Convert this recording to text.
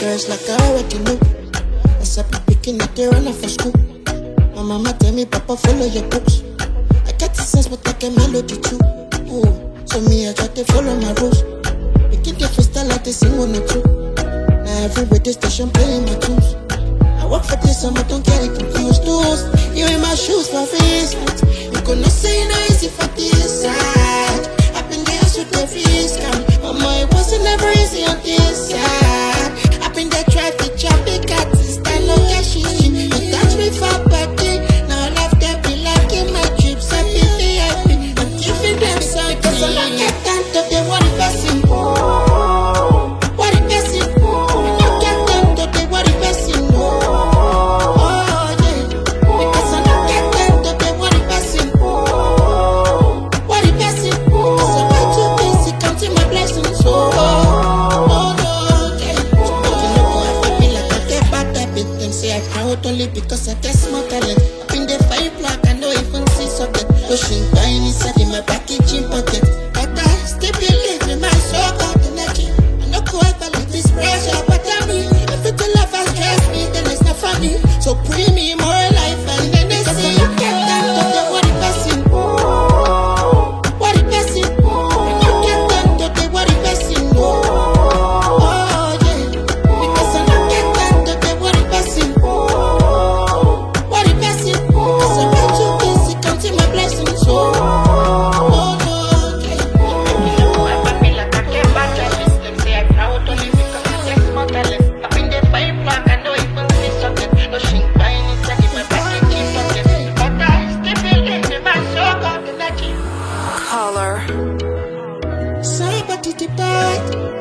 serious like I already know. As I be picking it, they run off for school. My mama tell me, Papa, follow your books. I got the sense, but I get melody too. Ooh, so me, I try to follow my rules. Making the freestyle like they sing one or two. Now every radio station playing my tunes. I work for this, and I don't get it confused. Tools, you in my shoes for instance. You gonna say no easy for this side. I've been there with every scam. Mama, it wasn't never easy on this side. I've been there trying to chop it, got to stand no cash. You touch me for body. Now I love them be like in my trips. I be VIP. I'm giving them something. Cause I'm not get time to be one person. What the person? I'm not get time to be what the person. Oh yeah. Because I'm not get time to be what the person. What the person? Cause I'm not too busy counting my blessings. Oh no, yeah. But you know I feel me like I get bad habit. Them say I proud only because I get small talent. Up in the fire black, I know even see something. Pushing down inside in my packaging pocket. But I still believe in my so-called energy. I know go ever let this pressure bother me. If it's a love and stress me, then it's not funny. So bring me more life and then they see. I get time to do what the person. What the person. I don't get time to do what the person. Oh yeah. Because I don't get time to do what the person. What the person. Cause I'm not too busy counting my blessings. Oh no, yeah. You know I feel like I get bad habits. Them say I proud only because I get small talent. Up in the fire black, I know even see something. No shink buying inside in my packaging pocket. But I still believe in my so-called energy. Caller. Somebody did bad.